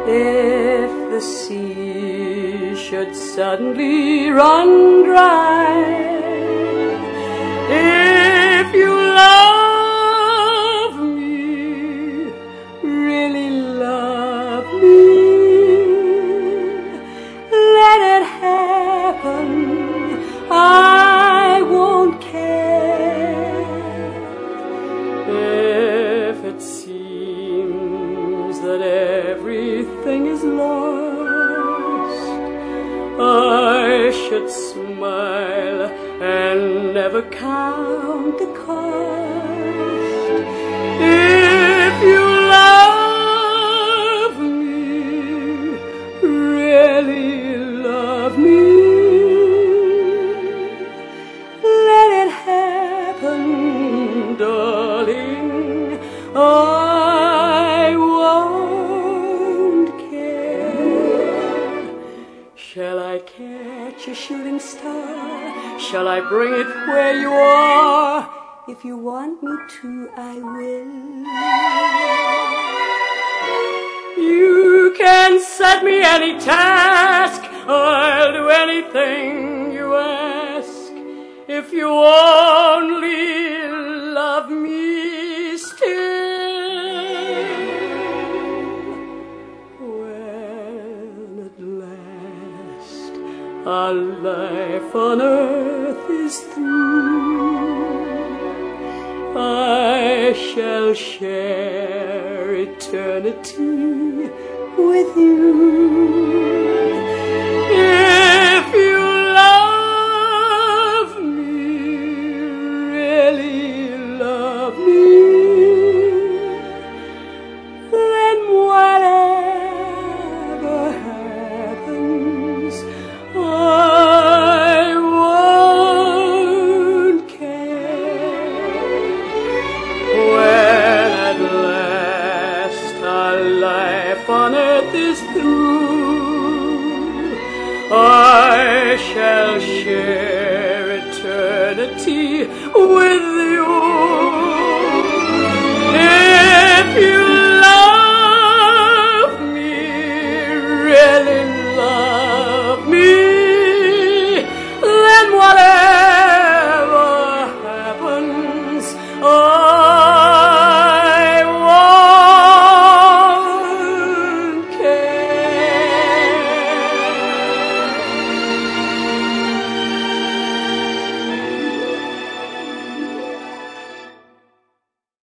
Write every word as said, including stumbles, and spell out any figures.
If the sea should suddenly run dry, if you love me, really love me, let it happen, I won't care. If it seems that everything is lost, I should smile and never count the cost. If you love me, really love me, let it happen, darling, I won't care. Shall I catch a shooting star? Shall I bring it where you are? If you want me to, I will. You can set me any task, I'll do anything you ask. If you only love me still, when at last our life on earth is through, I shall share eternity with you. If you love me, really love me, then whatever happens, I won't care. When at last our life on earth is through, I shall share eternity with you. If you